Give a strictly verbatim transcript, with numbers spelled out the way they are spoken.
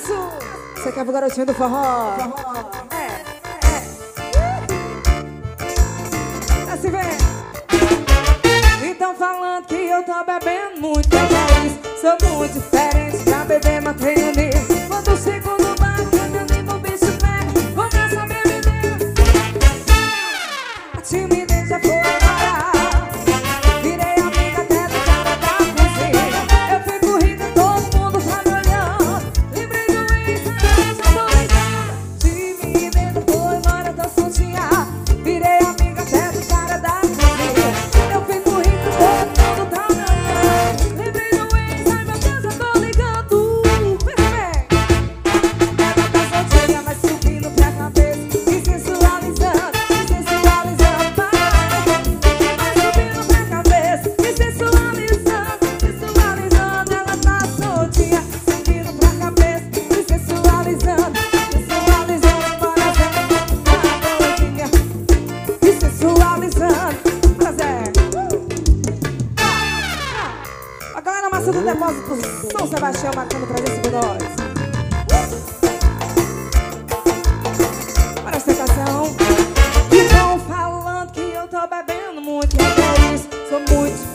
isso. Você quer pro garotinho do forró? É, é. Assim vem. Então falando que eu tô bebendo muito, é isso. Sou muito diferente pra beber, mas treino nisso. Quando eu chego no bar, eu nem o bicho pega. Começa a beber. A timidez já foi embora. Virei amiga até do cara da cozinha. Eu fico rindo, todo mundo tá me olhando. Lembrei do ex, já tô ligando. Timidez já foi embora, tô soltinha. Virei amiga até do cara da cozinha. Eu fico rindo, todo mundo tá me olhando. Lembrei do ex, ai meu Deus, já tô ligando. Vem, vem. Ela tá soltinha, mas subindo pra cabeça e sensualizando, e sensualizando. Vai, vai subindo pra cabeça e sensualizando, sensualizando. Ela tá soltinha, subindo pra cabeça e sensualizando, sensualizando. Parecendo uma doidinha e sensualizando. Prazer. A galera massa do depósito São Sebastião marcando presença com nós. Para esta canção. E vão falando que eu tô bebendo muito, e é isso, sou muito